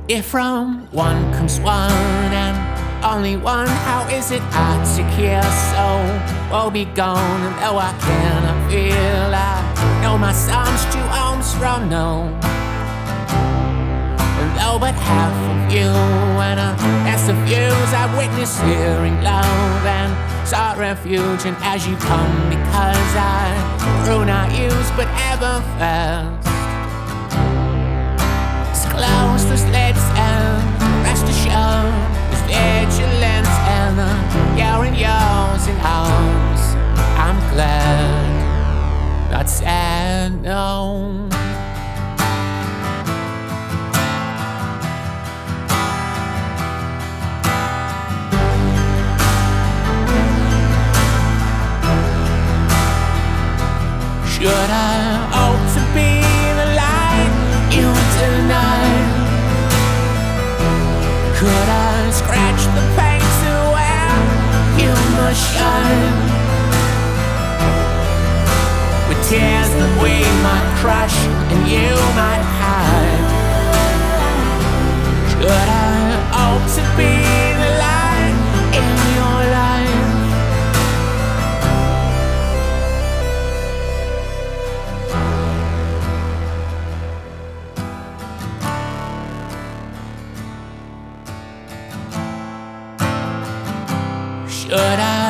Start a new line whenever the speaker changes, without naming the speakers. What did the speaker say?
If from one comes one and only one, how is it hard to care? So woe be gone, and though I cannot feel, I know my psalms to arms from no. And though but half of you and a best of views, I've witnessed hearing love and sought refuge. And as you come, because I grew not used but ever fast, close the slits and rest assured with vigilance and you're in yours in arms. I'm glad, not sad, no. Should I hope to be the light you deny? Could I scratch the pain to where you must shine? With tears that we might crush and you might hide. Should I hope to be the light in your life? Should I